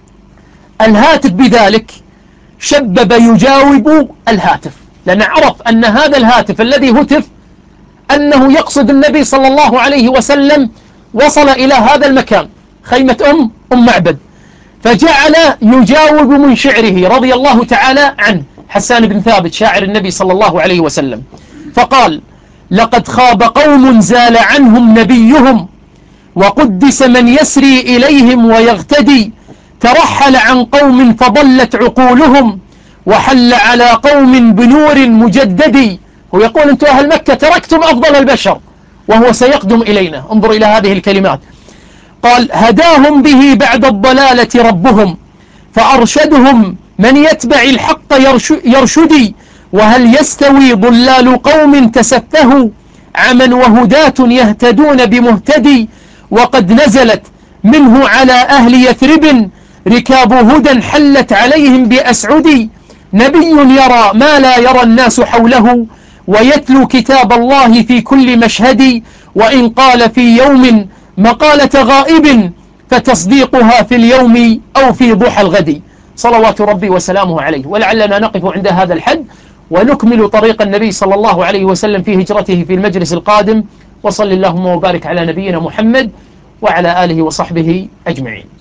الهاتف بذلك شبب يجاوب الهاتف، لأنه عرف أن هذا الهاتف الذي هتف أنه يقصد النبي صلى الله عليه وسلم وصل إلى هذا المكان خيمة أم أم معبد، فجعل يجاوب من شعره رضي الله تعالى عنه حسان بن ثابت شاعر النبي صلى الله عليه وسلم، فقال: لقد خاب قوم زال عنهم نبيهم، وقدس من يسري إليهم ويغتدي، ترحل عن قوم فضلت عقولهم، وحل على قوم بنور مجدد. هو يقول: أنتم أهل مكة تركتم أفضل البشر وهو سيقدم إلينا. انظر إلى هذه الكلمات. قال: هداهم به بعد الضلالة ربهم، فأرشدهم من يتبع الحق يرشدي، وهل يستوي ضلال قوم تسفهوا عمن وهداة يهتدون بمهتدي، وقد نزلت منه على أهل يثرب ركاب هدى حلت عليهم بأسعدي، نبي يرى ما لا يرى الناس حوله، ويتلو كتاب الله في كل مشهد، وإن قال في يوم مقالة غائب فتصديقها في اليوم أو في ضحى الغد. صلوات ربي وسلامه عليه. ولعلنا نقف عند هذا الحد ونكمل طريق النبي صلى الله عليه وسلم في هجرته في المجلس القادم. وصل اللهم وبارك على نبينا محمد وعلى آله وصحبه أجمعين.